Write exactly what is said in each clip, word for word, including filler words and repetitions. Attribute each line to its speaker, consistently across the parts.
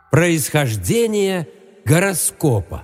Speaker 1: Происхождение гороскопа.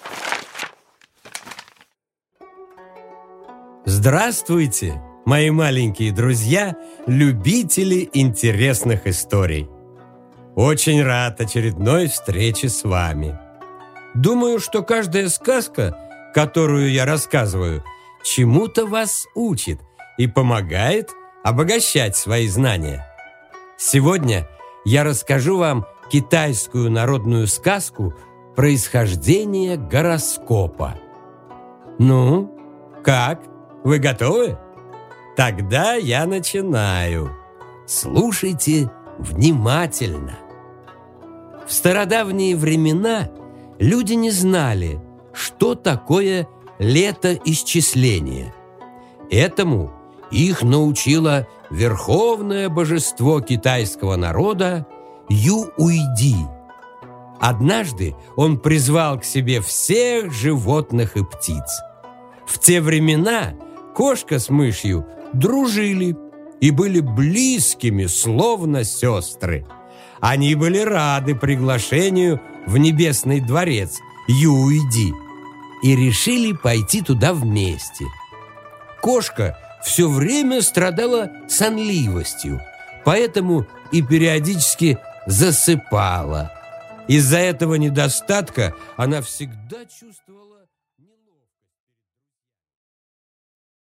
Speaker 1: Здравствуйте, мои маленькие друзья, любители интересных историй. Очень рад очередной встрече с вами. Думаю, что каждая сказка, которую я рассказываю, чему-то вас учит и помогает обогащать свои знания. Сегодня я расскажу вам китайскую народную сказку «Происхождение гороскопа». Ну, как? Вы готовы? Тогда я начинаю. Слушайте внимательно. В стародавние времена люди не знали, что такое летоисчисление. Этому их научило верховное божество китайского народа Юуйди. Однажды он призвал к себе всех животных и птиц. В те времена кошка с мышью дружили и были близкими, словно сестры. Они были рады приглашению в небесный дворец Юуйди и решили пойти туда вместе. Кошка все время страдала сонливостью, поэтому и периодически засыпала. Из-за этого недостатка она всегда чувствовала